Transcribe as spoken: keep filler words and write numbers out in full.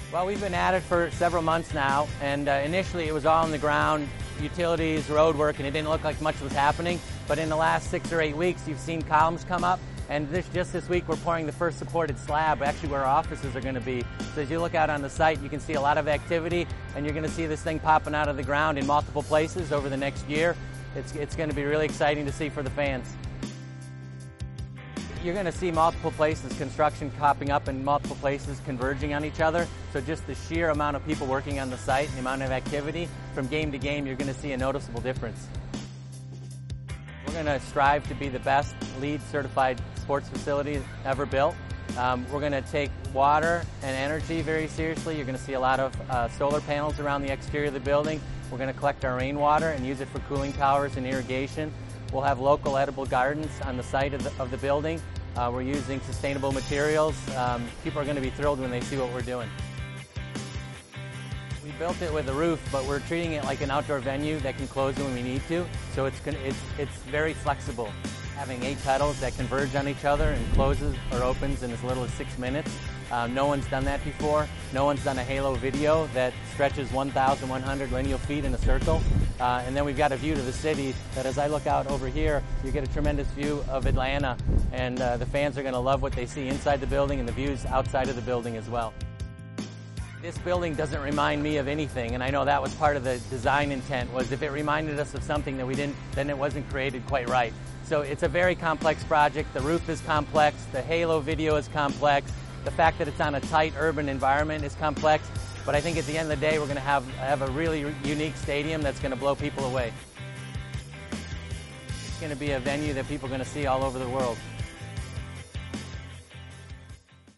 Well, we've been at it for several months now, and uh, initially it was all on the ground, utilities, road work, and it didn't look like much was happening. But in the last six or eight weeks, you've seen columns come up, and this, just this week we're pouring the first supported slab, actually where our offices are going to be. So as you look out on the site, you can see a lot of activity, and you're going to see this thing popping out of the ground in multiple places over the next year. It's, it's going to be really exciting to see for the fans. You're going to see multiple places, construction popping up in multiple places, converging on each other. So just the sheer amount of people working on the site and the amount of activity, from game to game, you're going to see a noticeable difference. We're going to strive to be the best LEED certified sports facility ever built. Um, we're going to take water and energy very seriously. You're going to see a lot of uh, solar panels around the exterior of the building. We're going to collect our rainwater and use it for cooling towers and irrigation. We'll have local edible gardens on the site of the, of the building. Uh, we're using sustainable materials. Um, people are going to be thrilled when they see what we're doing. We built it with a roof, but we're treating it like an outdoor venue that can close when we need to. So it's, it's, it's very flexible. Having eight pedals that converge on each other and closes or opens in as little as six minutes. Um, no one's done that before. No one's done a halo video that stretches one thousand one hundred lineal feet in a circle. Uh, and then we've got a view to the city that as I look out over here, you get a tremendous view of Atlanta. And uh, the fans are going to love what they see inside the building and the views outside of the building as well. This building doesn't remind me of anything, and I know that was part of the design intent, was if it reminded us of something that we didn't, then it wasn't created quite right. So it's a very complex project. The roof is complex, the halo video is complex, the fact that it's on a tight urban environment is complex, but I think at the end of the day we're going to have, have a really unique stadium that's going to blow people away. It's going to be a venue that people are going to see all over the world.